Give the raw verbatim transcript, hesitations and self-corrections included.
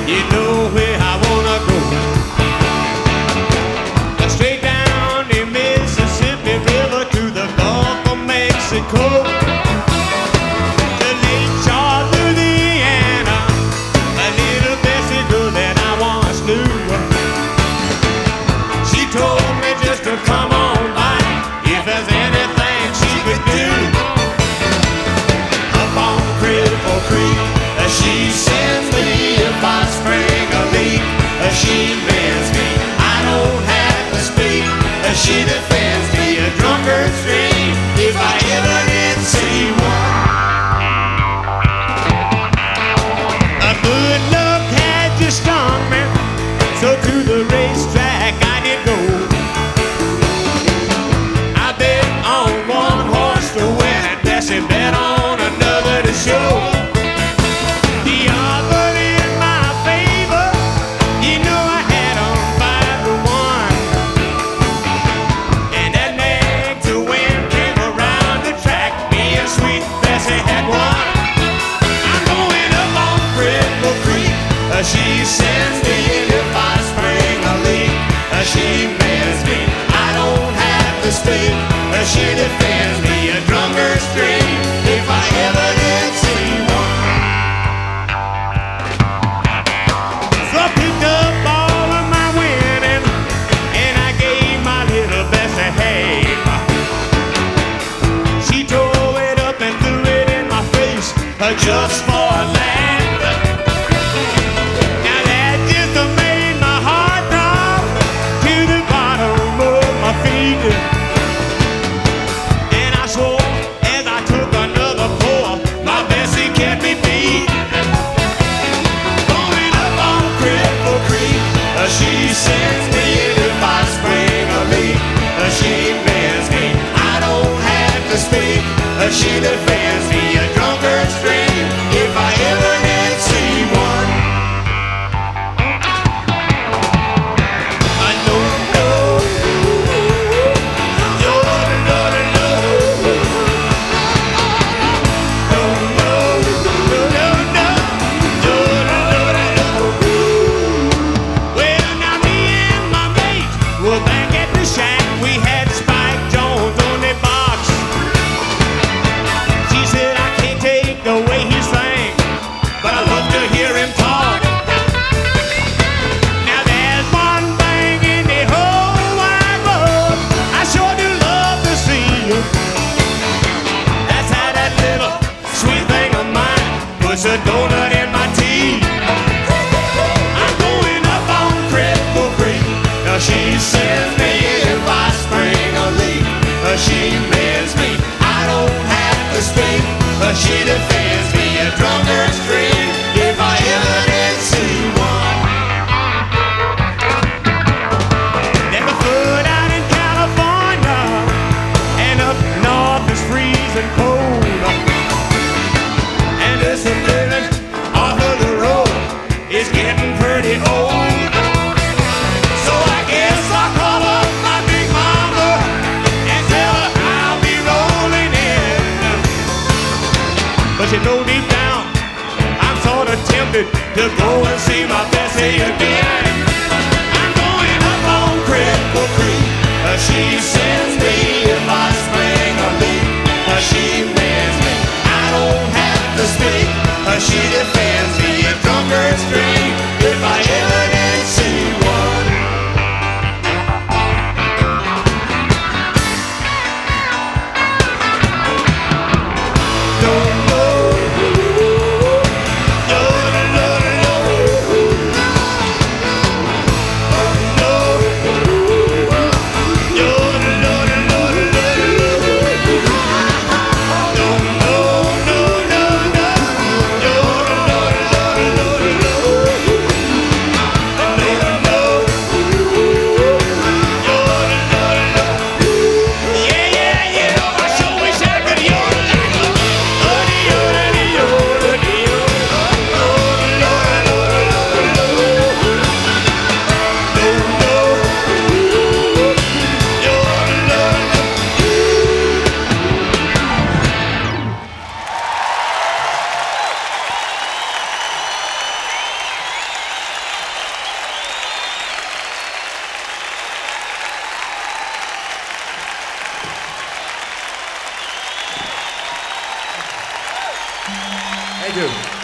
You know where I wanna go. Straight down the Mississippi River to the Gulf of Mexico. To Lake Charles, Louisiana, a little Bessie girl that I once knew. She told me just to come on by if there's anything she could do. Up on Cripple Creek, she sends me if I spring a leak. She bends me, I don't have to speak. She defends me a drunkard stream if I ever did see one. A good luck had just stung me, so to the racetrack I did go. I bet on one horse to win and Bessie bet on another to show. The odds in my favor, you know I had on five to one. And that nag to win came around the track, me and sweet Bessie had won. I'm going up on Cripple Creek, uh, she sends me if I spring a leak. Uh, she bends me, I don't have to speak. Uh, she defends me a drunkard stream if I ever did see one. So I picked up all of my winning and I gave my little Bessie half. She tore it up and threw it in my face uh, just for a laugh. Now that just made my heart drop to the bottom of my feet. And I swore as I took another pour, my Bessie kept me beat. Going up on Cripple Creek, uh, she sends me if I spring a leak. Uh, she bends me, I don't have to speak. Uh, she defends me a drunkard stream if I ever did see one. I know, know, you're the Lord of love. No, no, no, no, no, you're the Lord of love. Well, now me and my mate were back at the shack. We had Spike Jones on the box. She said I can't take the way he sang, but I love to hear him talk. Now there's one thing in the whole wide world I sure do love to see you. That's how that little sweet thing of mine puts a donut in my tea. I'm going up on Cripple Creek. Now she sends me if I spring a leak. Uh, she bends me, I don't have to speak. Uh, she defends me a drunkard stream if I ever did see one. Never foot out in California, and up north is freezing cold. And this living off of the road is getting pretty old. So I guess I'll call up my big mama and tell her I'll be rolling in. But you know deep down, I'm sort of tempted to go and see my Bessie again. I'm going up on Cripple Creek. Uh, she sends me if I spring a leak. Uh, she bends me, I don't have to speak. Uh, she defends me a drunkard stream if I ever did see one. Don't know, you're the Lord of love. Thank you.